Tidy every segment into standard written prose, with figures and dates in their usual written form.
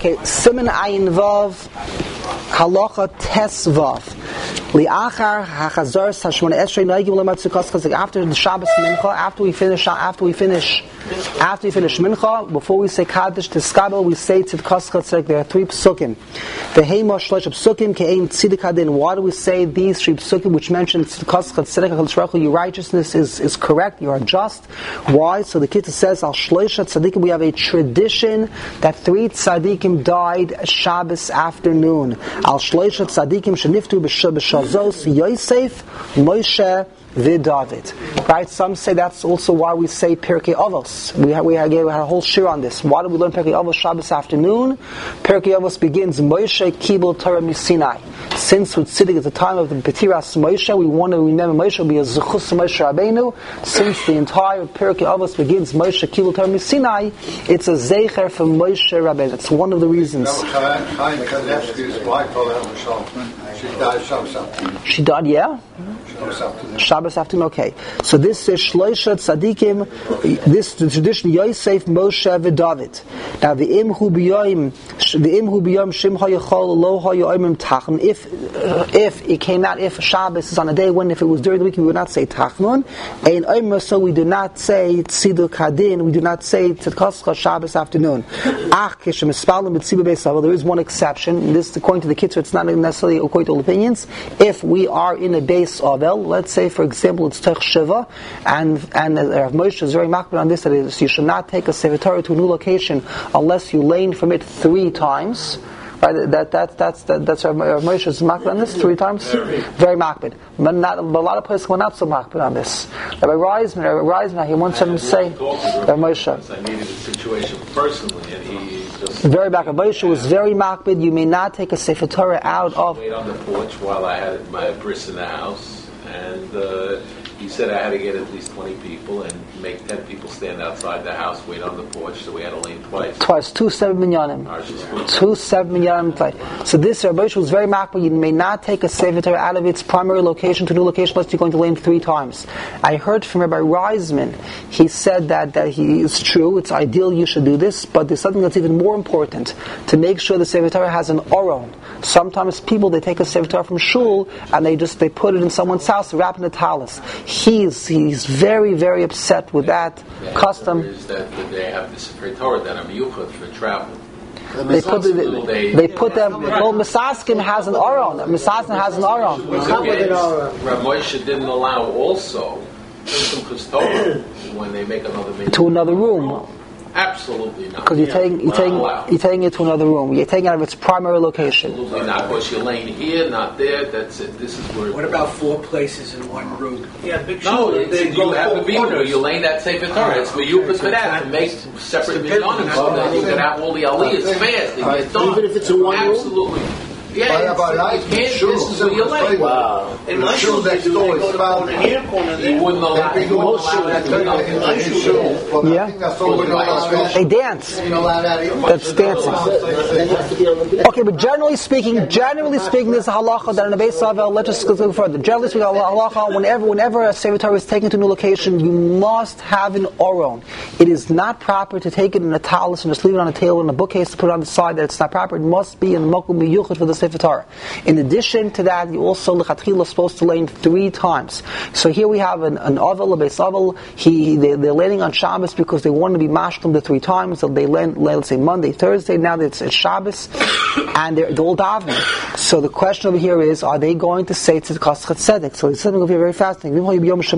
Okay, Siman Ayin Vav, Halacha Tes Vav. Li'achar hachazar hashmona esrei noigim lematzukos chazak. After the Shabbos mincha, after we finish mincha, before we say kaddish to skabel, we say tzidkos chazak. There are 3 psukim. V'heima shlosh psukim ke'ein tzidik hadin. Why do we say these 3 psukim which mention tzidkos chazak? Your righteousness is correct. You are just. Why? So the Kitta says al shlosh tzadikim. We have a tradition that 3 tzadikim died Shabbos afternoon. Al shlosh tzadikim sheniftu b'shabbos. Yosef, Moshe, David. Right? Some say that's also why we say Pirkei Avos. We had a whole shir on this. Why do we learn Pirkei Avos Shabbos afternoon? Pirkei Avos begins Moshe Kibul Torah Misinai. Since with Tziddik at the time of the Petiras Moshe, we want to remember Moshe will be a Zechus Moshe Rabbeinu. Since the entire Pirkei Avos begins Moshe Kibul Torah Misinai, it's a Zecher for Moshe Rabbeinu. That's one of the reasons. She died, yeah? Shabbos afternoon, okay. So this is Shloisha Tzadikim, this the tradition Yosef, Moshe, and David. Now the Imhu B'yom Shimcha Yechol Lo Hayoimim Tachnun. If it came out, if Shabbos is on a day when, if it was during the week, we would not say Tachnun. And Omer, so we do not say Tziduk Hadin, we do not say Tzidkoscha Shabbos afternoon. Ach Kishem Espalim B'Tzibur Beis Havel. There is one exception. And this, according to the Kitzur, it's not necessarily according to all opinions. If we are in a Beis Havel, let's say, for example, it's Tech Shiva, and Rav Moshe is very makbid on this, that is, you should not take a Sefer Torah to a new location unless you lane from it 3 times. Right? That's Rav Moshe is makbid on this 3 times. Very makbid. But a lot of places were not so makbid on this. Rabbi Reisman, he once heard him say, Rav Moshe. I needed a situation personally, and he just very back. Rav Moshe was very makbid. You may not take a Sefer Torah out of. Wait on the porch while I had my bris in the house. And he said I had to get at least 20 people and make 10 people stand outside the house, wait on the porch, so we had to lane twice. 2 7 minyanim. 2 7 minyanim. So this Rabbi Moshe was very makbid. You may not take a Sefer Torah out of its primary location to a new location unless you're going to lane 3 times. I heard from Rabbi Reisman, he said that he is true, it's ideal you should do this, but there's something that's even more important, to make sure the Sefer Torah has an oron. Sometimes people, they take a Sefer Torah from shul and they put it in someone's house, wrap in a talis. He's very, very upset with that custom. Is that they have the Sefer Torah that are miyuchad for travel. They put them. Well, Misaskin has an aron. Misaskin has an aron. Rav Moshe didn't allow also when they make another minyan to another room. Absolutely not. Because you're taking it to another room. You're taking it out of its primary location. Absolutely not. Because you're laying here, not there. That's it. This is where. What about 4 places in one room? Yeah, big no, you have to be there. You're laying that Sefer Torah. It's for you for that to make separate minyanim so that you can have all the aliyahs fast and get done. Even if it's in one room. Absolutely. Yeah, you can't. This is where you're laying. Wow. In my shul, they do. They go to corner here, corner there. You wouldn't allow that to be done in my shul. Yeah. They dance. That's dancing. Okay, but generally speaking, there's a halacha that in a Beis Havel. Let's just go further. Generally speaking, halacha, whenever a Sefer Torah is taken to a new location, you must have an oron. It is not proper to take it in a talis and just leave it on a table in a bookcase to put it on the side. That it's not proper. It must be in makom miyuchad for the Sefer Torah. In addition to that, you also lechatchila are supposed to lane 3 times. So here we have an Avel, a Beis Havel. They're landing on Shabbos because they want to be mashlim the 3 times. So they land, let's say Monday, Thursday. Now it's Shabbos, and they're all davening. So the question over here is: are they going to say tzedakah tzedek? So it's something over here very fascinating. So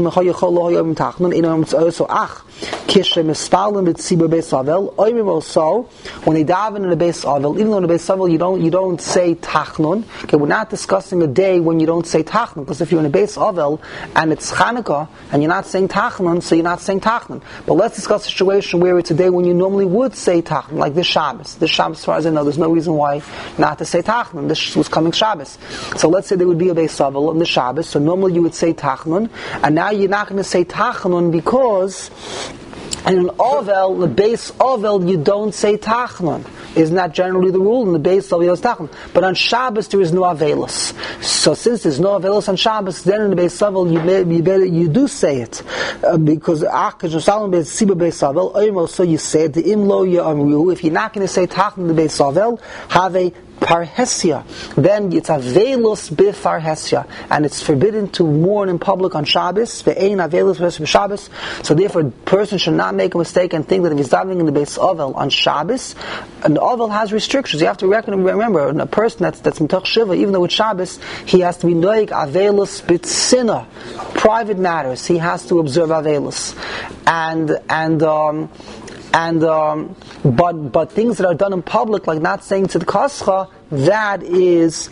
when they daven in a Beis Havel, even though in a Beis Havel you don't say Tachnun. Okay, we're not discussing a day when you don't say Tachnun, because if you're in a Beis Havel and it's Chanukah and you're not saying Tachnun, so you're not saying Tachnun. But let's discuss a situation where it's a day when you normally would say Tachnun, like this Shabbos. This Shabbos, as far as I know, there's no reason why not to say Tachnun. This was coming Shabbos. So let's say there would be a Beis Havel on the Shabbos, so normally you would say Tachnun, and now you're not going to say Tachnun because And in Ovel, the base Ovel, you don't say Tachnun. Isn't that generally the rule? In the base Ovel, is Tachnun. But on Shabbos, there is no Avelus. So since there's no Avelus on Shabbos, then in the base Ovel, you do say it. Because so you say it. The Imlo Ya'amru. If you're not going to say Tachnun in the base Ovel, have a Parhesia, then it's Avelus b'Farhesia, and it's forbidden to mourn in public on Shabbos. Ve'ein Avelus b'Shabbos. So therefore, a person should not make a mistake and think that if he's davening in the base Ovel on Shabbos, an Ovel has restrictions. You have to remember, a person that's Mitoch Shiva, even though it's Shabbos, he has to be noig Avelus b'Tzina, private matters. He has to observe Avelus, but things that are done in public, like not saying Tzidkascha, that is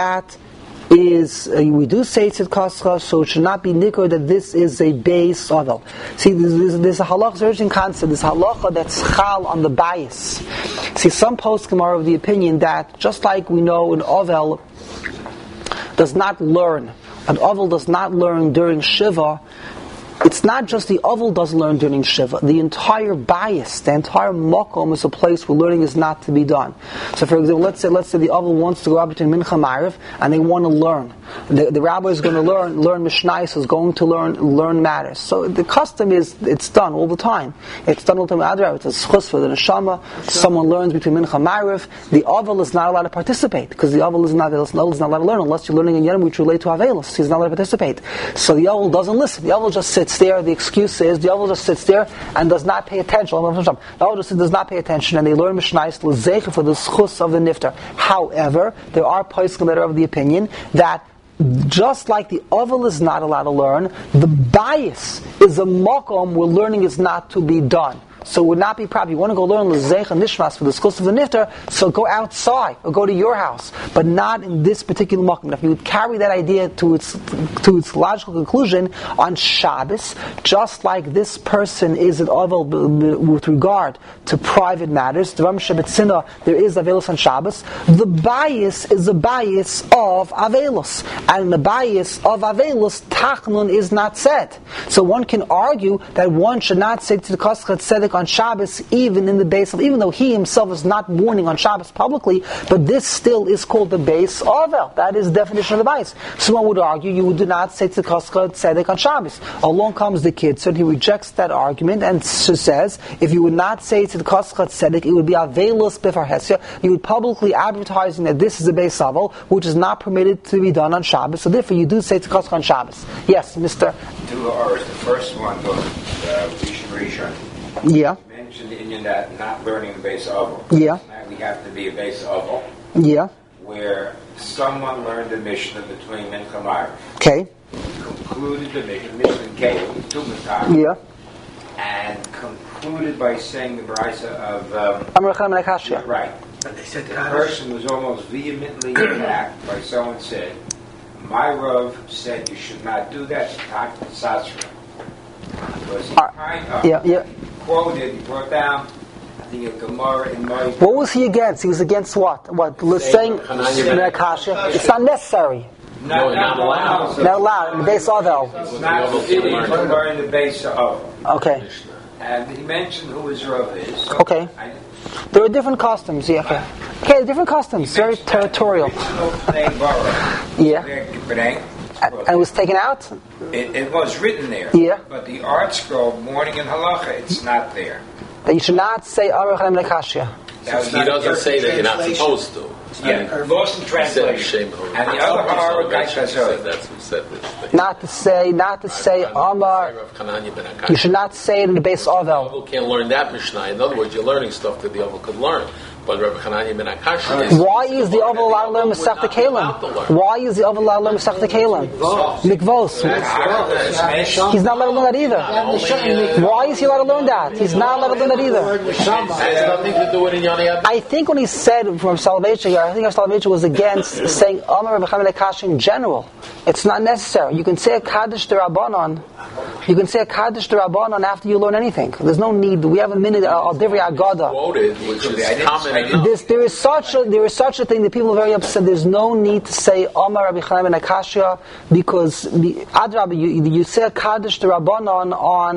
we do say Tzidkascha, so it should not be nikkur that this is a base Ovel. See, there's a halacha, urgent concept, this halacha that's chal on the bias. See, some poskim are of the opinion that just like we know an Ovel does not learn during Shiva. It's not just the Ovel doesn't learn during Shiva. The entire bias, the entire Mokom is a place where learning is not to be done. So for example, let's say the Ovel wants to go out between Mincha and Ma'ariv, and they want to learn. The rabbi is going to learn Mishnais, is going to learn matters. So the custom is, it's done all the time. It's done all the time. It's a schus for the neshama. Someone learns between Mincha and Ma'ariv. The Ovel is not allowed to participate, because the Ovel is not allowed to learn unless you're learning in Yom which relate to Avelus. He's not allowed to participate. So the Ovel doesn't listen. The Ovel just sits there. The excuse is the Ovel just sits there and does not pay attention. The Ovel just does not pay attention, and they learn Mishnais l'zeicha for the schus of the niftar. However, there are poskim that are of the opinion that just like the Ovel is not allowed to learn, the bias is a makom where learning is not to be done. So it would not be proper. You want to go learn l'zeich and nishmas for the schus of the niftar, so go outside or go to your house, but not in this particular makom. If you would carry that idea to its logical conclusion on Shabbos, just like this person is an Ovel with regard to private matters, there is Avelus on Shabbos. The bias is a bias of Avelus, and the bias of Avelus Tachnun is not said. So one can argue that one should not say to the Koschat Tzedek on Shabbos, even in the base of, even though he himself is not mourning on Shabbos publicly, but this still is called the base Ovel. That is the definition of the bias. Someone would argue you do not say to Koschat Tzedek on Shabbos. Along comes the kid, so he rejects that argument and says, if you would not say to the Koschat Tzedek, it would be Avelus B'Farhesia. You would publicly advertising that this is a base Ovel, which is not permitted to be done on Shabbos. So therefore, you do say to Koschat on Shabbos. Yes, Mr. Two hours. The first one goes Rishon. Yeah. You mentioned in that not learning the base Ovel. Yeah. We have to be a base Ovel. Yeah. Where someone learned the Mishnah between Mincha and Ma'ariv. Okay. Concluded the Mishnah came to Matar. Yeah. And concluded by saying the Brisa of Amar Chaim Lekashia. Right. But they said the person was almost vehemently attacked by someone said, my Rav said you should not do that. Sasra. Was he kind of quoted, he brought down, I think a Gemara in my... What was he against? He was against what? What? Saying Lekashia. It's not necessary. Not allowed. Not allowed. In the base Ovel. It's not fitting to learn the base Ovel. Okay. And he mentioned who his Rav is. So okay. There are different customs, yeah. Okay, different customs, very territorial. Yeah. And it was taken out? It was written there. Yeah. But the art scroll, Morning and Halacha, it's not there. That you should not say Amar Chaim Lekashia. He doesn't say that you're not supposed to. Yeah, lost in translation. And the other Hara guy says not to say Amar. You should not say it in the base Ovel. Ovel can't learn that Mishnah. In other words, you're learning stuff that the Ovel could learn. But Rabbi Hananya ben Akash why is the Ovel allowed to learn Masechta Kelim? Why is the Ovel allowed to learn Masechta Kelim? Mikvos. He's not allowed to learn that either. Why is he allowed to learn that? He's not allowed to learn that either. I think when he said from Soloveitchik here, I think Soloveitchik was against saying Amar Rabbi Chaim Akash in general. It's not necessary. You can say a Kaddish D'Rabbanan. You can say a Kaddish D'Rabbanan after you learn anything. There's no need. We have a minute of Divrei Agada. There is such a thing that people are very upset. There's no need to say Amar Rabbi Chaim ben Akashia because Adrabah, you say a Kaddish D'Rabbanan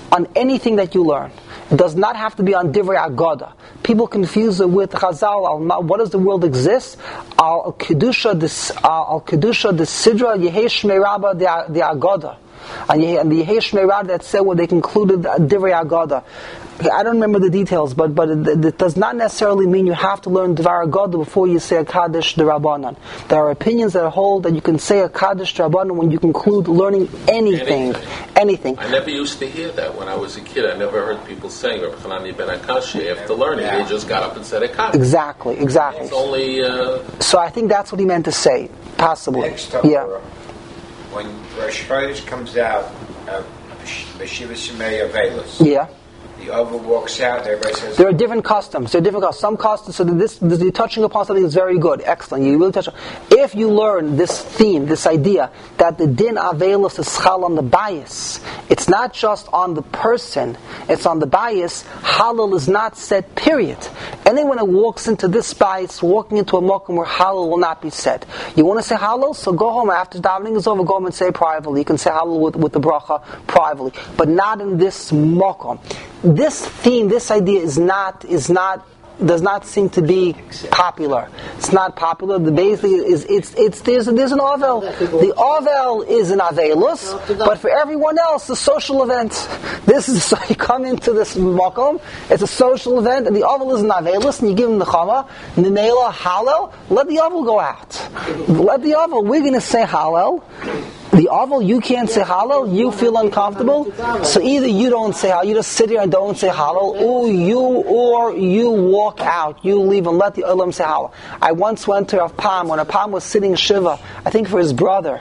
on anything that you learn. It does not have to be on Divrei Agada. People confuse it with Chazal. What does the world exist? Al Kedusha the Sidra Yehesh Meiraba the Agada. And the Yehesh Meirab that said when they concluded Divrei Agada. I don't remember the details, but it does not necessarily mean you have to learn Dvar Agada before you say a Kaddish D'Rabbanan. There are opinions that hold that you can say a Kaddish D'Rabbanan when you conclude learning anything. I never used to hear that when I was a kid. I never heard people saying Reb Chanani ben Akashi after learning. They just got up and said a Kaddish. Exactly. It's only... So I think that's what he meant to say, possibly. When Rosh Chodesh comes out of Beshiva Shemei Avelos, the Over walks out, everybody says... There are different customs. Some customs, so you're touching upon something that's very good, excellent. You really touch on. If you learn this theme, this idea, that the din Avelos is chal on the bias, it's not just on the person, it's on the bias. Halal is not said, period. Anyone who walks into this bias, walking into a mokum where halal will not be said. You want to say halal? So go home after davening is over, go home and say privately. You can say halal with the bracha privately, but not in this mokum. This theme, this idea does not seem to be popular. It's not popular. The basically there's an Avel. The Avel is an Avelus, but for everyone else, the social event. This is so you come into this makom. It's a social event, and the Avel is an Avelus, and you give him the Chama, Nemela Halal. Let the Avel go out. Let the Avel. We're going to say Halal. The Avel, you can't say halal, you feel uncomfortable, so either you don't say halal, you just sit here and don't say halal, or you walk out, you leave and let the Olam say halal. I once went to Rav Pam, when Rav Pam was sitting Shiva, I think for his brother,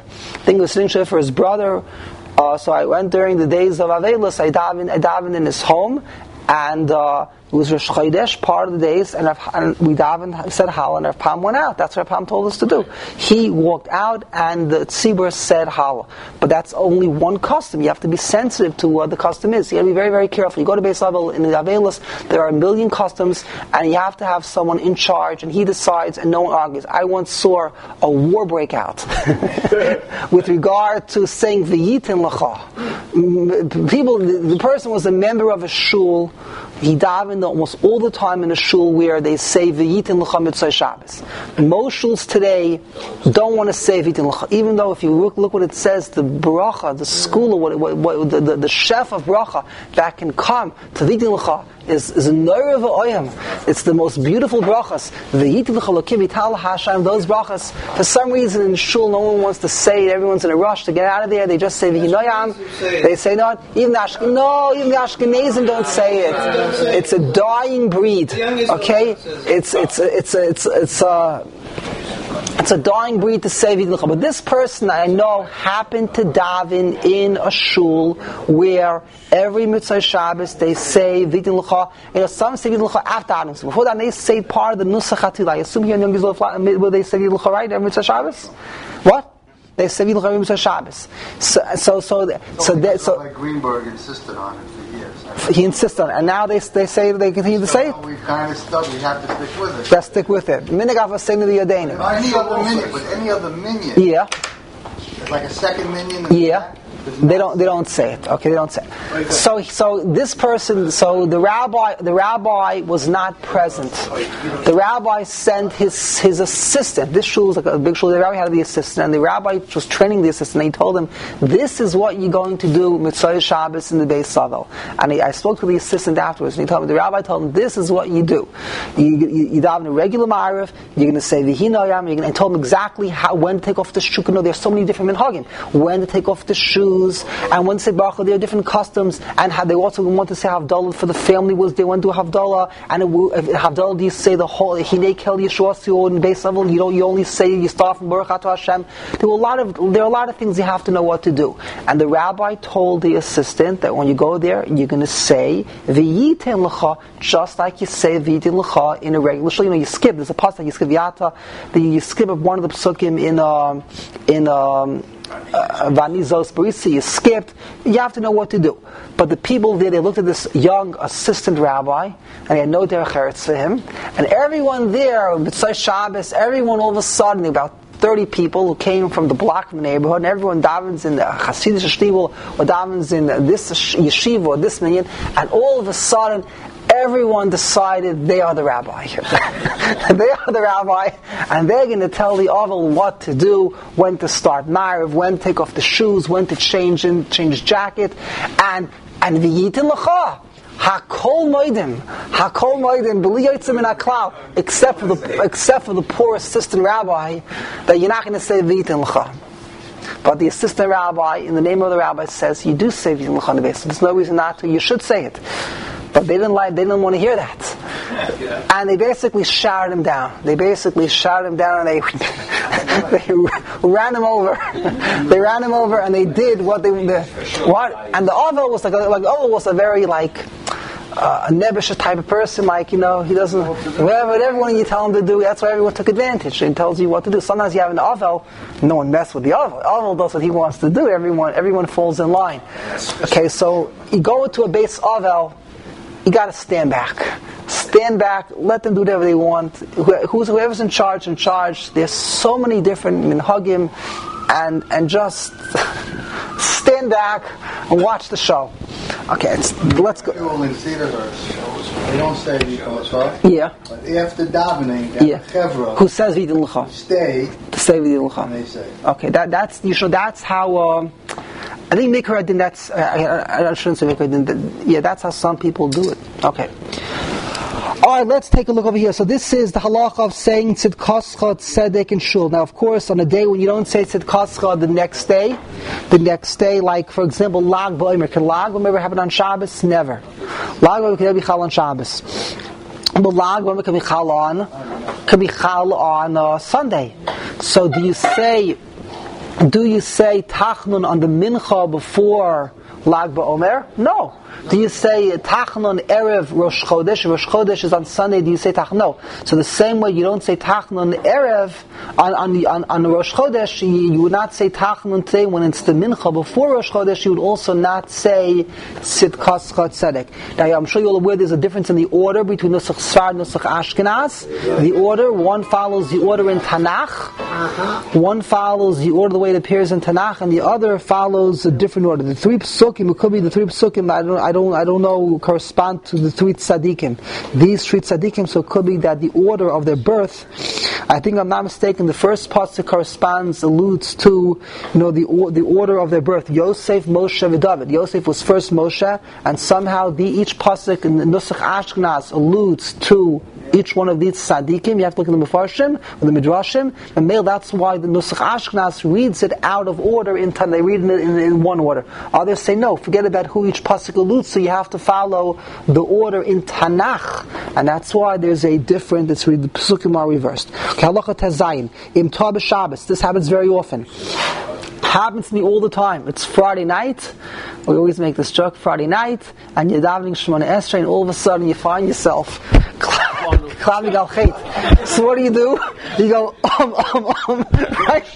so I went during the days of Avelis, I davened in his home, and it was Rosh Chodesh, part of the days, and we davened, said halal, and Rav Pam went out. That's what Rav Pam told us to do. He walked out, and the tzibur said halal. But that's only one custom. You have to be sensitive to what the custom is. You have to be very, very careful. You go to Beis Avel, in the Avelis, there are a million customs, and you have to have someone in charge, and he decides, and no one argues. I once saw a war break out with regard to saying v'yitin l'cha. The person was a member of a shul. He davened almost all the time in a shul where they say v'yitin l'cha mitzvah Shabbos. Most shuls today don't want to say v'yitin l'cha, even though if you look what it says, the bracha, the school, the chef of bracha that can come to v'yitin l'cha is a nerve of oyam. It's the most beautiful brachas. V'yitin l'cha lokim yital Hashem. Those brachas, for some reason in shul, no one wants to say it. Everyone's in a rush to get out of there. They just say v'yinoyam. They say no. Even the Ashkenazim don't say it. It's a dying breed. Okay, it's a dying breed to say v'yitin l'cha. But this person I know happened to daven in a shul where every mitzvah Shabbos they say v'yitin l'cha. Some say v'yitin l'cha after davening. So before that they say part of the nusach hatila. I assume here in Yom Gizul will they say v'yitin l'cha right every mitzvah Shabbos? What? They say v'yitin l'cha every mitzvah Shabbos. So like Greenberg insisted on it. He insisted on it, and now they say they continue to say it. We kind of stuck. We have to stick with it. Let's stick with it. Minigaf was saying to the Yodeinu. Any other minion. Yeah. It's like a second minion. Yeah. They don't say it. Okay, they don't say it. So this person, the rabbi was not present. The rabbi sent his assistant. This shul was like a big shul. The rabbi had the assistant, and the rabbi was training the assistant. And he told him, "This is what you're going to do mitzvah Shabbos in the Beis Avel." And I spoke to the assistant afterwards, and he told me the rabbi told him, "This is what you do. You daven a regular ma'ariv. You're going to say v'hinoyam. And told him exactly when to take off the shoe. There's so many different minhagim. When to take off the shoes." And when they say Baruch, there are different customs, and they also want to say Havdalah for the family. Was they want to do Havdalah, and Havdalah, do you say the whole Hinei Kel Yeshua in Beis Avel? You only say you start from Baruch Atah Hashem. There are a lot of things you have to know what to do. And the rabbi told the assistant that when you go there, you're going to say V'yitin l'cha, just like you say V'yitin l'cha in a regular shul. You skip. There's a pasuk you skip Yata. You skip one of the psukim in Vanizos Barisi, you skipped. You have to know what to do. But the people there, they looked at this young assistant rabbi, and they had no derech eretz for him. And everyone there, Mitzvah Shabbos, everyone all of a sudden, about 30 people who came from the block from the neighborhood, and everyone davens in the Hasidic Shtibel, or davens in this yeshiva, or this minyan, and all of a sudden, everyone decided they are the rabbi. They are the rabbi, and they're going to tell the Ovel what to do, when to start Ma'ariv, when to take off the shoes, when to change jacket, and v'yitin l'cha. Hakol moedim, b'li yotzim min haklal, except for the poor assistant rabbi, that you're not going to say v'yitin l'cha. But the assistant rabbi, in the name of the rabbi, says you do say v'yitin l'cha on the basis. There's no reason not to. You should say it. But they didn't want to hear that. And they basically shouted him down. And they ran him over. They ran him over, and they did what they what. And the Ovel was Ovel was a very a nebbish type of person, he doesn't, whatever you tell him to do, that's why everyone took advantage and tells you what to do. Sometimes you have an Ovel, no one mess with the Ovel. Ovel does what he wants to do, everyone falls in line. Okay, so you go into a base Ovel, you got to stand back, let them do whatever they want. Whoever's in charge. There's so many different minhagim, and just stand back and watch the show. Okay, let's go. They don't say V'yitin l'cha. Yeah. But after davening, Chevra, who says V'yitin l'cha? To say V'yitin l'cha. And they say. Okay, that's how. I think Mikra Din. I shouldn't say Mikra Din. Yeah, that's how some people do it. Okay. Alright, let's take a look over here. So this is the halacha of saying Tzidkascha, Tzedek, and Shul. Now, of course, on a day when you don't say Tzidkascha the next day, like, for example, Lag B'Omer. Can Lag B'Omer ever happen on Shabbos? Never. Lag B'Omer can never be Chal on Shabbos. But Lag B'Omer can be Chal on Sunday. So do you say Tachnun on the Mincha before Lag BaOmer? No. Do you say Tachnun Erev Rosh Chodesh? Rosh Chodesh is on Sunday. Do you say Tachnun? No. So the same way you don't say Tachnun Erev on Rosh Chodesh, you would not say Tachnun today when it's the Mincha before Rosh Chodesh. You would also not say Tzidkascha Tzedek. Now I'm sure you're aware there's a difference in the order between Nusach Sfard and Nusach Ashkenaz. The order, one follows the order in Tanakh. One follows the order the way it appears in Tanakh, and the other follows a different order. The three Psukim, it could be the three Psukim, I don't know, correspond to the three tzaddikim. These three tzaddikim, so it could be that the order of their birth, I think I'm not mistaken, the first pasuk alludes to, the order of their birth. Yosef, Moshe, and David. Yosef was first Moshe, and somehow each pasuk in the Nusach Ashkenaz alludes to each one of these tzaddikim. You have to look at the Mefarshim, or the Midrashim, and that's why the Nusach Ashkenaz reads it out of order they read it in one order. Others say no, forget about who each pasuk alludes, so you have to follow the order in Tanakh, and that's why there's a different, the psukim are reversed. Okay, halacha tezayin, im tah b'Shabbos, this happens very often. Happens to me all the time. It's Friday night. We always make this joke, Friday night, and you're davening Shemona Esrei, and all of a sudden you find yourself Klavig al Chet. So what do? You go, right?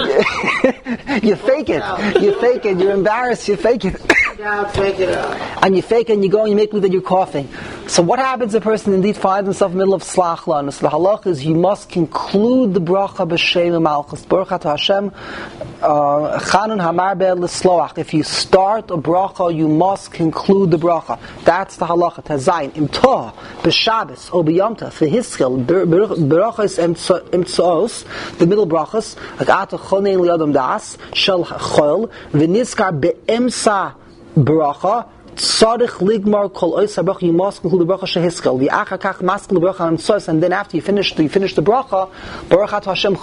You fake it, you're embarrassed, you fake it. And you fake it, and you go and you make believe that you're coughing. So what happens if a person indeed finds himself in the middle of Slachla? And the halach is you must conclude the bracha b'shem malchus. Baruch atah Hashem, chanun hamar be'ed l'sloach. If you start a bracha, you must conclude the bracha. That's the halacha. Tazayin, im toh, b'Shabbos, or b'Yom Tov, v'hiskel, brachas emtzoos, the middle brachas, like atah chonein li'adam das, shel chol, v'nizkar be'emsa bracha, tzarich ligmar kol ois habracha. You must conclude the bracha shehiskel. V'achar kach maskil bracha emtzoos, and then after you finish the bracha, Baruch atah Hashem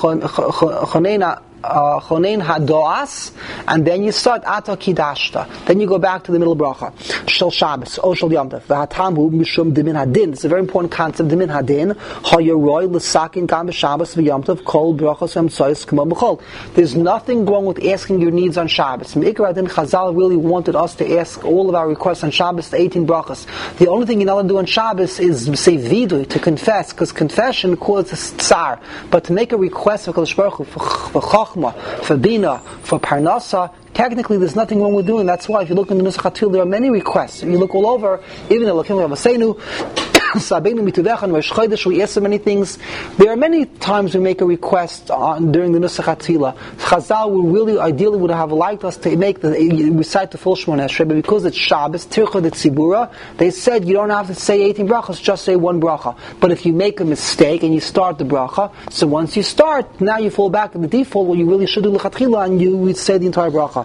chonein hadoas, and then you start ata kidashta. Then you go back to the middle bracha. Shel Shabbos, o shel Yom Tov. V'hatamhu mishum dimin hadin. It's a very important concept. Dimin hadin. Hayoroi l'sakin gam b'Shabbos v'Yom Tov kol brachos v'emtzoos k'mo b'chol. There's nothing wrong with asking your needs on Shabbos. Me'ikar hadin, Chazal really wanted us to ask all of our requests on Shabbos, the 18 brachos. The only thing you're not allowed to do on Shabbos is say vidui, to confess, because confession causes tsar. But to make a request for Kadosh Baruch Hu, for bina, for parnasa, technically there's nothing wrong with doing. That's why if you look in the Nusach HaTil, there are many requests. If you look all over, even the Lakim Rabbeinu, We ask so many things. There are many times we make a request during the Nusach HaTfilah. Chazal ideally would have liked us to recite the full Shemona Esrei, but because it's Shabbos, Tircha de Tzibura, they said you don't have to say 18 brachas, just say one bracha. But if you make a mistake and you start the bracha, so once you start, now you fall back to the default, what you really should do l'chatchila, and you would say the entire bracha.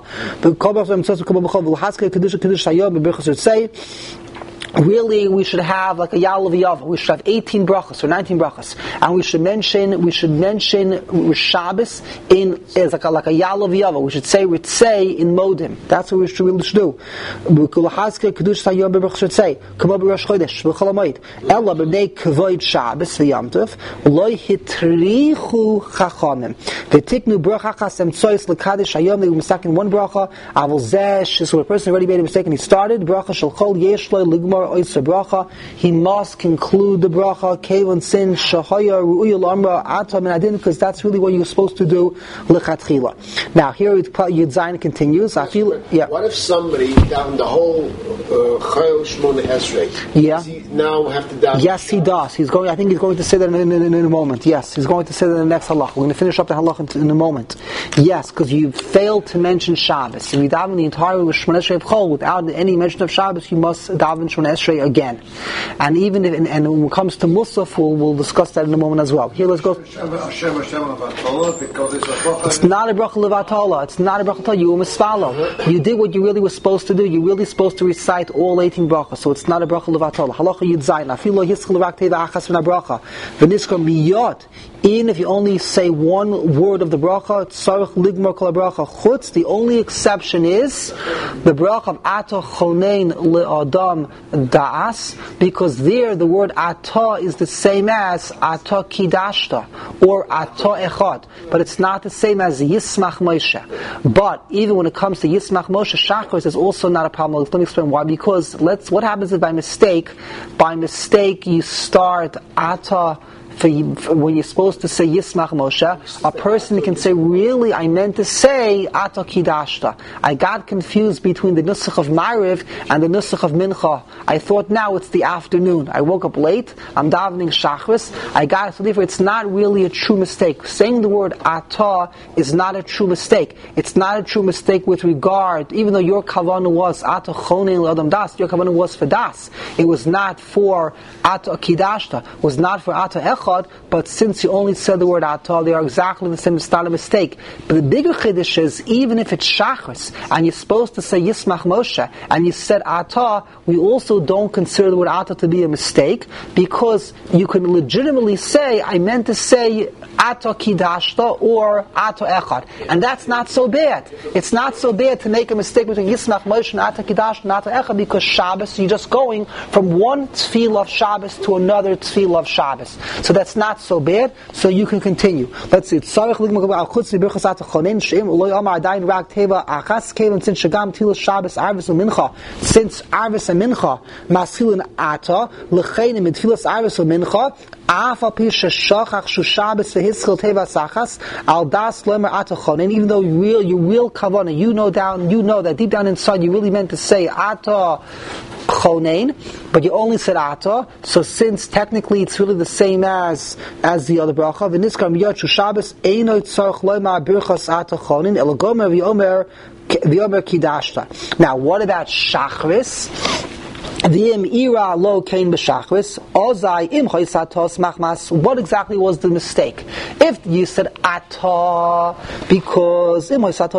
Really, we should have like a Yalav Yava. We should have 18 brachas or 19 brachas, and we should mention Shabbos in as like a Yalav Yava. We should say Ritzei in Modim. That's what we should really do. Come up Rosh Chodesh v'Cholamoid. Ella b'nei kavod Shabbos v'Yamtov loy hitrichu chachamim. V'tiknu bracha chasem tzoyis l'kadosh hayom. They were mistaken one bracha. Avol zesh. So a person already made a mistake and he started bracha shel chol yesh loy ligmar. He must conclude the bracha kevon sin shahaya ru'uyul amra atam and adin, because that's really what you're supposed to do lechatchila. Now here Yud Zayin continues. I feel What if somebody down the whole Chayil Shmona Esrei? Yeah. Does he now have to down? Yes, he does. I think he's going to say that in a moment. Yes, he's going to say that in the next halach. We're going to finish up the halach in a moment. Yes, because you failed to mention Shabbos. If you daven the entire Shmona Esrei of Chol without any mention of Shabbos, you must daven Shmona Esrei again. And even if, and when it comes to Musaf, we'll discuss that in a moment as well. Here, let's go. It's not a bracha levatala. It's not a bracha levatala. You were misfollow. You did what you really were supposed to do. You're really supposed to recite all 18 brachas. So it's not a bracha levatala. Halacha Yud Zayin. Afilo yischel rak teva achas v'na bracha. V'niskar miyot. Even if you only say one word of the bracha, tzarich ligmar kol bracha chutz. The only exception is the bracha of Atah chonein le'adam da'as, because there the word Atah is the same as Atah kidashta or Atah echad, but it's not the same as Yismach Moshe. But even when it comes to Yismach Moshe, Shachris is also not a problem. Let me explain why. Because what happens if by mistake you start Atah when you're supposed to say Yismach Moshe, a person can say, really, I meant to say Atah Kidashta. I got confused between the Nusach of Ma'ariv and the Nusach of Mincha. I thought now it's the afternoon. I woke up late, I'm davening Shachris, I got it. So therefore it's not really a true mistake. Saying the word Atah is not a true mistake. It's not a true mistake with regard, even though your kavanah was Atah Chonein L'Adam Das, your kavanah was for Das. It was not for Atah Kidashta. It was not for Atah Echad. But since you only said the word Atah, they are exactly the same. It's not a mistake. But the bigger chiddush is, even if it's Shachris, and you're supposed to say Yismach Moshe, and you said Atah, we also don't consider the word Atah to be a mistake, because you can legitimately say, I meant to say Atah Kidashta or Atah Echad. And that's not so bad. It's not so bad to make a mistake between Yismach Moshe and Atah Kidashta and Atah Echad, because Shabbos, you're just going from one tefillah of Shabbos to another tefillah of Shabbos. So that's not so bad, so you can continue. Let's see. Since Arvis and Mincha maschilin Atah l'cheinim in tefillas Arvis and Mincha afal pi sheshachach shu Shabbos v'hischil teva sachas al das lemer Atah chonein. Even though your real kavanah, you know that deep down inside you really meant to say Atah chonein, but you only said Atah. So since technically it's really the same as the other bracha, v'niskar miyot shu Shabbos eino tzarich lemer birchas Atah chonein el gomer v'yomer kidashta. Now, what about Shachris? What exactly was the mistake? If you said Atah because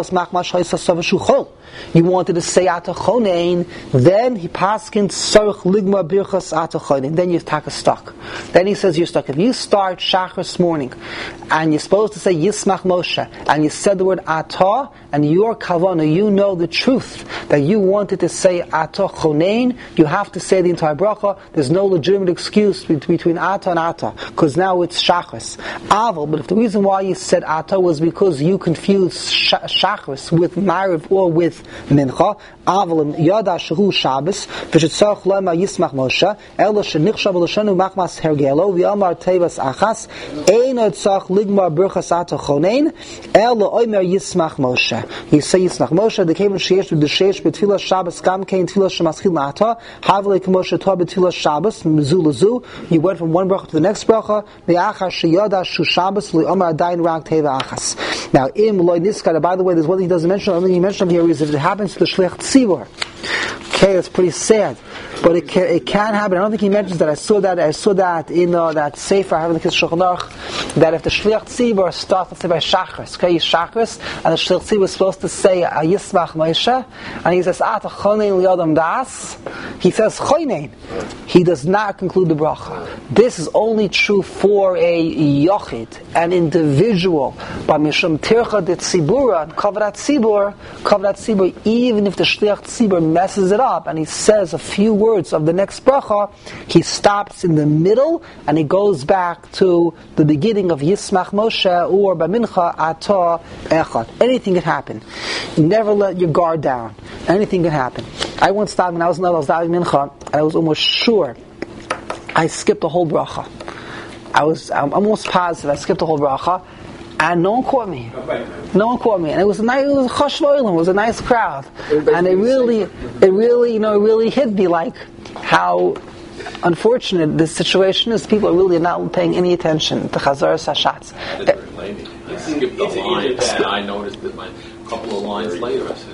you wanted to say Atah Chonein, then he paskin Sarich Ligma Birchas Atah Chonein. Then you take a stuck. Then he says you're stuck. If you start Shachris morning and you're supposed to say Yismach Moshe and you said the word Atah and your kavanah, you know the truth that you wanted to say Atah Chonein, you have to say the entire bracha. There's no legitimate excuse between Atah and Atah, because now it's Shachris. Aval, but if the reason why you said Atah was because you confused Shachris with Ma'ariv or with Mincha, Aval Yada Shehu Shabbos v'shetzarich lema Yismach Moshe ela shenichshav l'shanu machmas hergelo v'amar tevas achas eino tzach ligmar birchas Atah Chonein ela oimer Yismach Moshe. You say Yismach Moshe, the came sheyesh with the sheyesh betfilas Shabbos gam kein tfilas shemaschil Atah Havle Kamosha Tabitila Shabbos, Mizulazu, you went from one bracha to the next bracha, Me'achar Shiyada Shu Shabbos, Li'omar Adayin Rak Teva Achas. Now, Im Loi Niskar, by the way, there's one thing he doesn't mention, only he mentioned here is if it happens to the Shliach Tzibur. Okay, that's pretty sad. But it can happen. I don't think he mentions that. I saw that in that Sefer I have in the Shulchan Aruch, that if the Shliach Tzibur starts, let's say by Shachris, okay, he's Shachris, and the Shliach Tzibur is supposed to say Yismach Moshe, and he says Ata Chonein Liadam Das, he says Chonein. He does not conclude the bracha. This is only true for a Yochid, an individual. But Mishum Tircha de Tzibura, and Kavrat Tzibur, even if the Shliach Tzibur messes it up, and he says a few words of the next bracha, he stops in the middle and he goes back to the beginning of Yismach Moshe or Bamincha Atah Echad. Anything can happen. Never let your guard down. Anything can happen. I once stopped when I was davening Mincha, and I was almost sure I skipped the whole bracha. I'm almost positive I skipped the whole bracha, and no one caught me. And it was a chosh v'olam. It was a nice crowd, and it really hit me like how unfortunate this situation is. People are really not paying any attention to Chazaras Hashatz. I skipped the line, and I noticed that a couple of lines later, I said,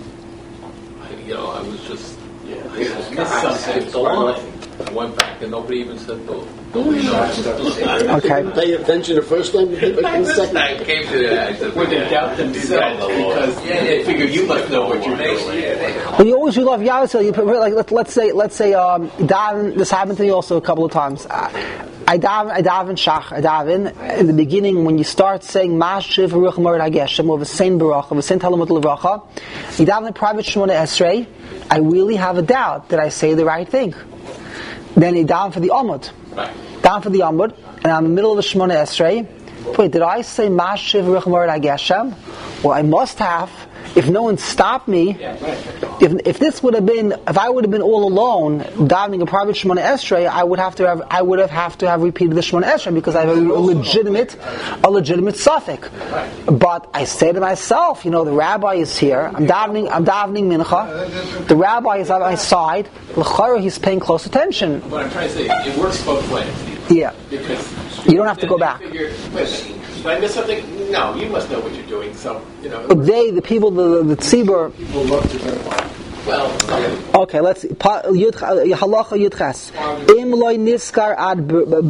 I was just, I skipped the line. I went back and nobody even said no. Okay. Pay attention the first time, you did the second. I came to that. I said, When they doubt themselves, because they figure you must know what you're doing. Well, you always love Yahweh. You put, like let's say daven. This happened to me also a couple of times. I daven shach. I daven in the beginning when you start saying Mashiv Ruach Moed Hageshem or V'sein Baruch or V'sein Talamut Levracha. You daven in private Shemona Esrei. I really have a doubt that I say the right thing. Then you down for the Amud. Down for the Amud, and I'm in the middle of the Shemona Esrei. Wait, did I say Mashiv Ruach Moed Hageshem? Well, I must have. If no one stopped me, if this would have been, if I would have been all alone davening a private Shemona Esrei, I would have to have repeated the Shemona Esrei because I have a legitimate suffix. But I say to myself, the rabbi is here. I'm davening mincha. The rabbi is on my side. L'chara, he's paying close attention. What I'm trying to say, it works both ways. Yeah. Because you don't have to go back. Did I miss something? No, you must know what you're doing. So, the people, the tzibur. People love to verify. Well, okay, let's see. Halacha Yudches. Im loy niskar ad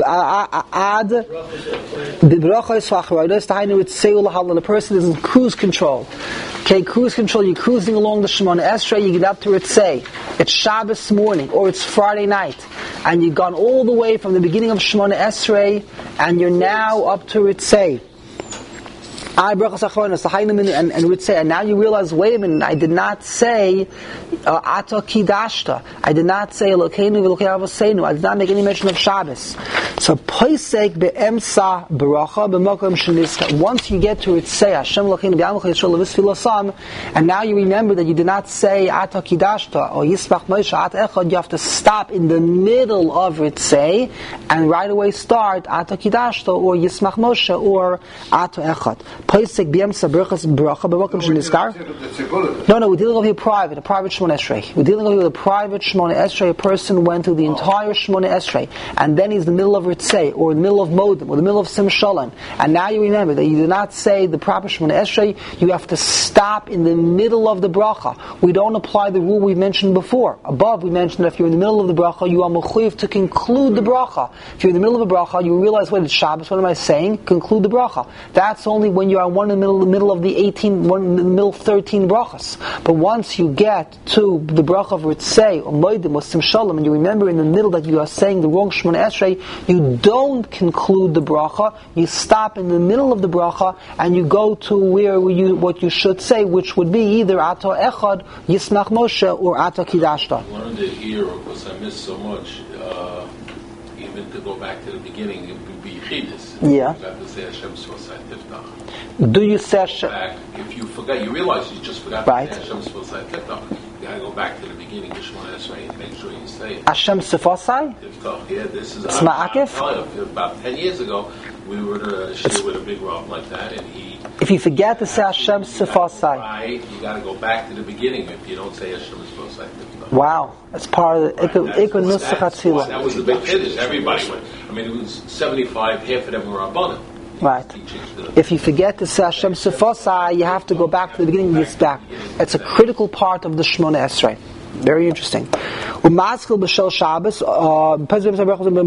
b'brachos v'achrodos. Tahainu itzeul lahalal. The person is in cruise control. Okay, cruise control. You're cruising along the Shemona Esrei. You get up to Ritzei. It's Shabbos morning or it's Friday night, and you've gone all the way from the beginning of Shemona Esrei, and you're now up to Ritzei. And now you realize, wait a minute, I did not say Ata Kidashta. I did not say Elokeinu v'Elokei Avoseinu. I did not make any mention of Shabbos. So Poisek be'emsa b'racha b'mokom sheniska. Once you get to Ritzei Hashem Elokeinu v'Yamachol Yisrael Levis Filosam, and now you remember that you did not say Ata Kidashta or Yismach Moshe Ata Echad, you have to stop in the middle of Ritzei and right away start Ata Kidashta or Yismach Moshe or Ata Echad. Poisek b'emsa b'rachas b'racha b'mokom sheniskar. No, we're dealing with a private Shemona Esrei. We're dealing with a private Shemona Esrei. A person went through the entire Shemona Esrei, and then he's in the middle of Ritzei, or in the middle of Modim, or the middle of Sim Shalom. And now you remember that you do not say the proper Shemona Esrei. You have to stop in the middle of the bracha. We don't apply the rule we mentioned before. Above, we mentioned that if you're in the middle of the bracha, you are mechuyev to conclude the bracha. If you're in the middle of the bracha, you realize, wait, it's Shabbos. What am I saying? Conclude the bracha. That's only when you are one in the middle of the 18, one in the middle of 13 brachas. But once you get to the bracha of Ritzei or Moedim or Sim Shalom, and you remember in the middle that you are saying the wrong Shemona Esrei, you don't conclude the bracha. You stop in the middle of the bracha and you go to what you should say, which would be either Ata Echad, Yismach Moshe, or Ata Kidashta. I learned it here because I missed so much. Even to go back to the beginning, it would be Chidus. Yeah. You have to say Hashem Svosai Tiftach. Do you say Hashem? If you forgot, you realize you just forgot right. to say Hashem Svosai Tiftach. gotta go back to the beginning of Shemona Esrei and make sure you say it. Hashem Sefasai? Yeah, this is about 10 years ago. We were to share with a big Rav like that, and he. If you forget to say Hashem Sefasai, right, you got to go back to the beginning. If you don't say Hashem Sefasai, wow, that's part of the Ikon Nusach Hatzila. That was the big finish. Everybody went. I mean, it was 75. Half of them were Rabbanim. Right. If you forget to say Hashem Sefasai, you have to go back to the beginning of this back. It's a critical part of the Shemona Esrei. Very interesting. Umaskil b'shel Shabbos, Pesach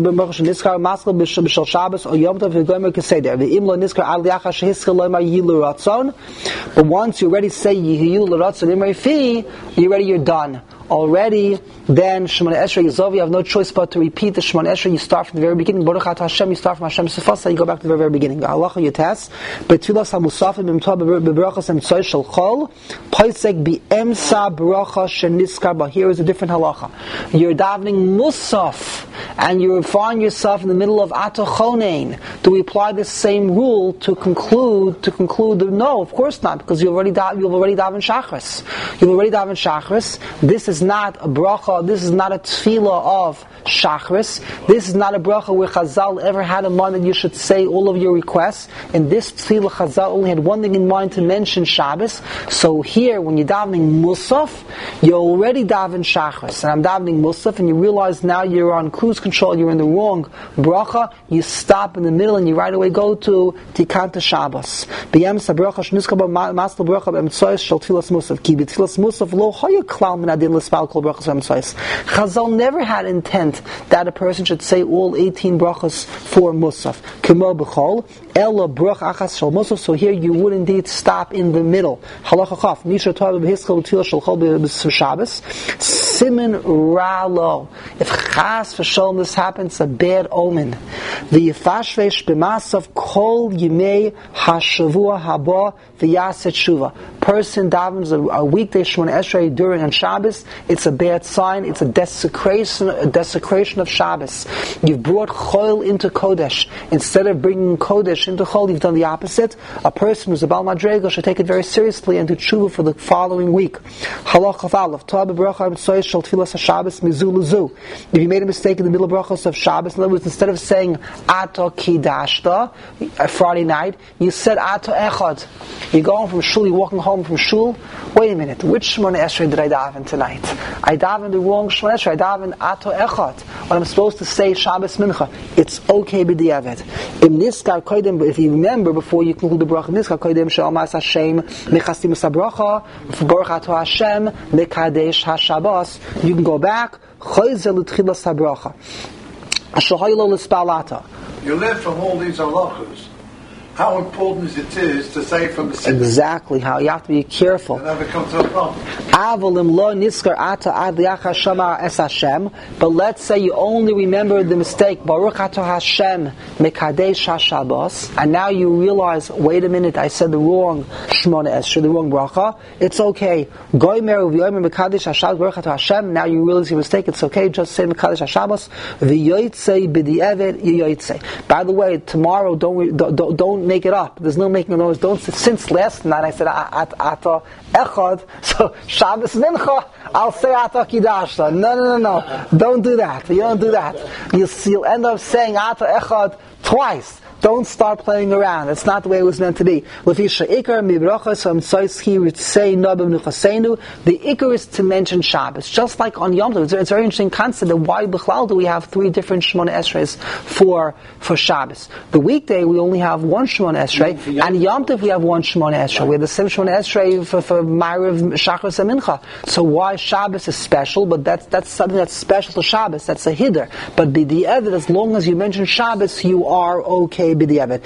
niskar maskil b'shel Shabbos or Yom Tov v'gomer keseder. V'im lo niskar al yacha shehiskil loymar yilu ratzon. But once you already say yilu ratzon imrei fi, you're done. Already, then Shemona Esrei Yizov, you have no choice but to repeat the Shemona Esrei. You start from the very beginning. Baruch Atah Hashem, you start from Hashem Sefasai, you go back to the very beginning. Halacha Yates, Betfilas HaMusafim B'mtah B'brachas Emtzoy Shel Chol, Poisek B'emsa Bracha Sheniskar. But here is a different halacha. You're davening Musaf, and you find yourself in the middle of Atah Chonein. Do we apply this same rule to conclude? No, of course not, because you've already davened Shachris. You've already davened Shachris. This is not a bracha, this is not a tefillah of Shachris. This is not a bracha where Chazal ever had in mind that you should say all of your requests. In this tefillah, Chazal only had one thing in mind to mention Shabbos. So here, when you're davening Musaf, you already daven Shachris. And I'm davening Musaf, and you realize now you're on cruise control, you're in the wrong bracha, you stop in the middle and you right away go to Tikanta Shabbos. B'yemsa bracha shniskaba masla bracha b'emtzoyes shel tfilas Musaf. Ki b'tfilas Musaf lo haya klal min adin l'spal kol brachas b'emtzoyes. Chazal never had intent that a person should say all 18 brachas for Musaf. Kemo b'chol, ela brach achas shel Musaf. So here you would indeed stop in the middle. Halacha chaf, nisha tov b'hiskal b'tfilah shel chol b'Shabbos. Simen ralo. If chas v'sholom this happens, it's a bad omen. V'yifashvesh b'masav kol yimei hashavua haba v'yaset shuva. Person davens a weekday Shemona Esrei during on Shabbos, it's a bad sign. It's a desecration of Shabbos. You've brought Chol into Kodesh. Instead of bringing Kodesh into Chol, you've done the opposite. A person who's a Baal Madrega should take it very seriously and do tshuva for the following week. Halach Aleph, Torah b'bracha b'tzoyes shel tfilas haShabbos mizu l'zu. If you made a mistake in the middle of brachos of Shabbos, in other words, instead of saying Ato Kidashta, Friday night, you said Ato Echad. You're going from shul, you're walking home from shul. Wait a minute, which Shemona Esrei did I daven tonight? I davened the wrong Shemona Esrei. I davened Ato Echad. What I'm supposed to say Shabbos Mincha. It's okay b'diavad. If you remember before you conclude the bracha, Niskar koydem she'almas Hashem mechastim sabracha Baruch Atah Hashem mekadesh haShabbos. You can go back. Choyzel l'tchilas habracha. Ashohaylo l'spalata. You live from all these halachos. How important it is to say from the city. Exactly how you have to be careful. You never come to a problem. But let's say you only remember the mistake, Baruch Atah Hashem Mekadesh HaShabbos, and now you realize, wait a minute, I said the wrong Shemona Esrei, the wrong bracha. It's okay. Goymer v'yomer Mekadesh HaShabbos Baruch Atah Hashem. Now you realize your mistake. It's okay. Just say Mekadesh HaShabbos. V'yotzei b'di'evet yotzei. By the way, tomorrow don't make it up. There's no making a noise. Don't say, since last night I said Ato Echad, so Shabbos Mincha, I'll say Ato Kidashta. No. Don't do that. You don't do that. You'll end up saying Ato Echad twice. Don't start playing around. That's not the way it was meant to be. The ikar is to mention Shabbos, just like on Yom Tov. It's a very interesting concept of why B'chlal do we have 3 different Shemona Esreis for Shabbos. The weekday we only have 1 Shemona Esrei, and Yom Tov we have 1 Shemona Esrei. We have the same Shemona Esrei for Ma'ariv, Shachris, and Mincha. So why Shabbos is special? But that's something that's special to Shabbos. That's a hiddur. But b'di'evet, as long as you mention Shabbos, you are okay. But of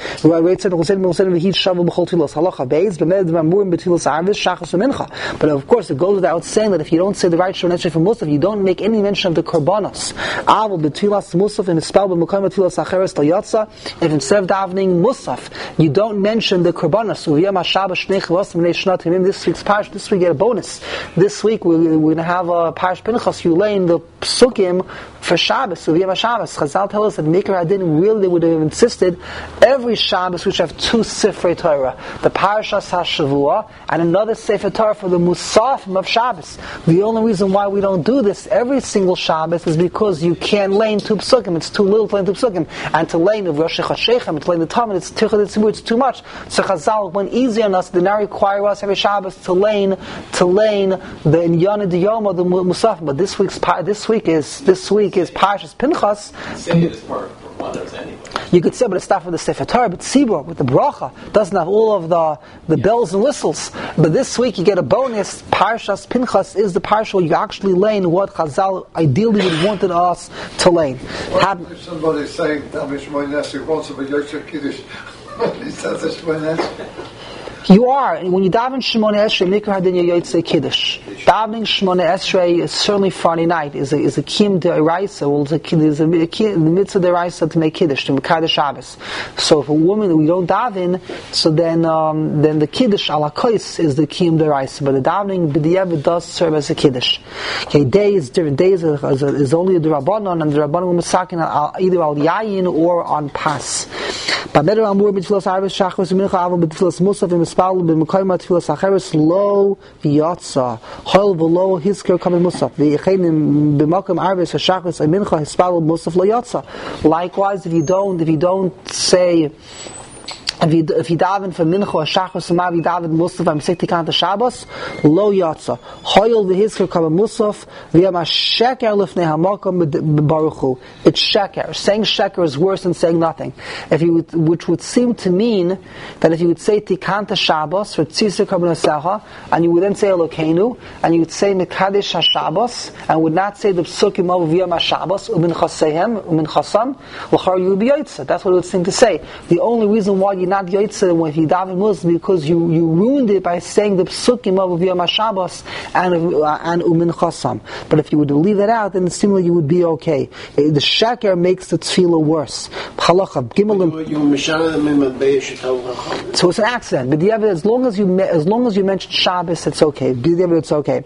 course it goes without saying that if you don't say the right Shemona Esrei for Musaf, you don't make any mention of the Korbanos. If instead of davening Musaf you don't mention the Korbanos, this week we get a bonus. This week we're going to have a Parish Pinchas. You lay in the Psukim for Shabbos. So we have a Shabbos. Chazal tell us that Mikra Adin really would have insisted every Shabbos we should have 2 Sifrei Torah, the Parashas HaShavua and another Sefer Torah for the Musafim of Shabbos. The only reason why we don't do this every single Shabbos is because you can't lane 2 Psukim. It's too little to lane 2 Psukim, and to lane of Rosh Hashanah, to lane the Talmud, it's too much. So Chazal went easy on us. They now require us every Shabbos to lane the Inyana Diyoma, the Musafim. But this week is Parashas Pinchas. Say it as part of mothers anyway. You could say, but it's not for the Sefer Torah, but Tzibur with the bracha doesn't have all of the bells and whistles. But this week you get a bonus. Parashas Pinchas is the parsha where you actually lane what Chazal ideally would wanted us to lane. If somebody's saying Damish Moines wants to be Yosef Kiddush, he says it's Moines. You are, when you daven Shemona Esrei, Mikra Hadin Yotzei Kiddush. Davening Shemona Esrei is certainly Friday night. Is a kiyum de'oraisa. Well, there's a the mitzvah de'oraisa to make Kiddush, to Mekadeh Shabbos. So if a woman we don't daven, so then the Kiddush ala kois is the kiyum de'oraisa. But the davening b'diavad does serve as a Kiddush. Okay, different days is only the Rabbanon, and the Rabbanon will masakin either al yayin or on pas. But better amur b'tfilas arvis shachos mincha avon b'tfilas musaf Spal b'mekayim atfilas acheres lo yatsa hol v'lo hisker kamen musaf v'yechenim b'makam arvis hashachos mincha hispal musaf lo yatsa. Likewise, if you don't say. If you daven for mincha or shachos and mavi daven musaf and say tikanta Shabbos, lo yatsa. Hoyel v'hizker kamen musaf v'yam sheker lifnei hamakam b'baruchu. It's sheker. Saying sheker is worse than saying nothing. Which would seem to mean that if you would say tikanta Shabbos for tzisir kamen asecha, and you would then say Elokeinu, and you would say mekadesh HaShabbos, and would not say the psukim of v'yam HaShabbos umin chasehem umin chasam, l'char you would be yotza. That's what it would seem to say. The only reason why you not yotzeh when you daven Muslim because you ruined it by saying the psukim of Yom HaShabbos and Umin Chasam. But if you would leave it out, then seemingly you would be okay. The sheker makes the tefillah worse. So it's an accident. But as long as you mention Shabbos, it's okay. It's okay.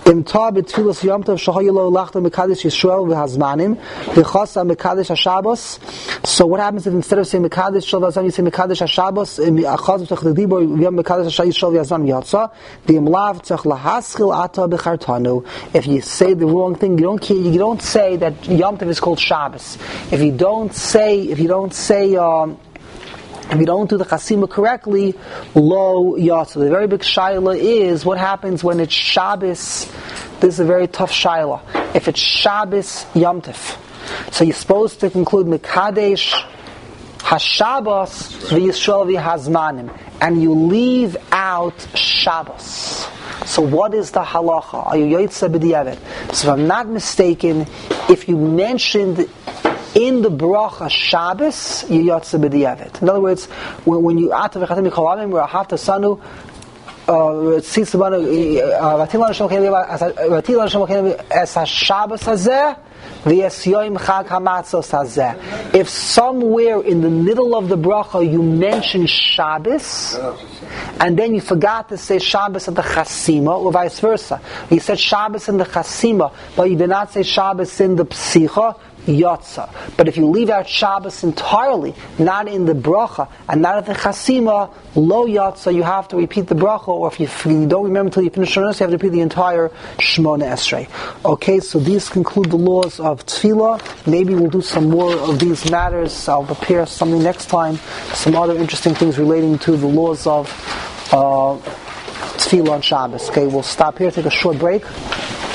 So what happens if instead of saying Mekadesh Shalvazan you say Mekadesh HaShabbos Achaz Tzach L'Dibor Yom Mekadesh HaShabbos Yazan Yatsa V'Imlav Tzach Lahaskil Ata B'Chartanu. If you say the wrong thing, you don't say that Yom Tov is called Shabbos. If you don't do the chasima correctly, lo yatsa. The very big shaila is what happens when it's Shabbos. This is a very tough shaila. If it's Shabbos Yom Tov, so you're supposed to conclude Mekadesh HaShabbos v'Yisrael v'Hazmanim, and you leave out Shabbos. So what is the halacha? Are you yotzeh b'diavad? So if I'm not mistaken, if you mentioned in the bracha Shabbos, you yotzeh b'diavad. In other words, when you atav v'chatim yikolamim or hafta sanu v'atil Hashem es HaShabbos hazeh. If somewhere in the middle of the bracha you mention Shabbos, and then you forgot to say Shabbos in the Chasima, or vice versa, you said Shabbos in the Chasima, but you did not say Shabbos in the Psicha, Yatsa. But if you leave out Shabbos entirely, not in the bracha and not at the Chasima, lo Yatsa, you have to repeat the bracha, or if you don't remember until you finish Shmonos, you have to repeat the entire Shmona Esrei. Okay, so these conclude the laws of Tefillah. Maybe we'll do some more of these matters. I'll prepare something next time, some other interesting things relating to the laws of Tefillah on Shabbos. Okay, we'll stop here, take a short break.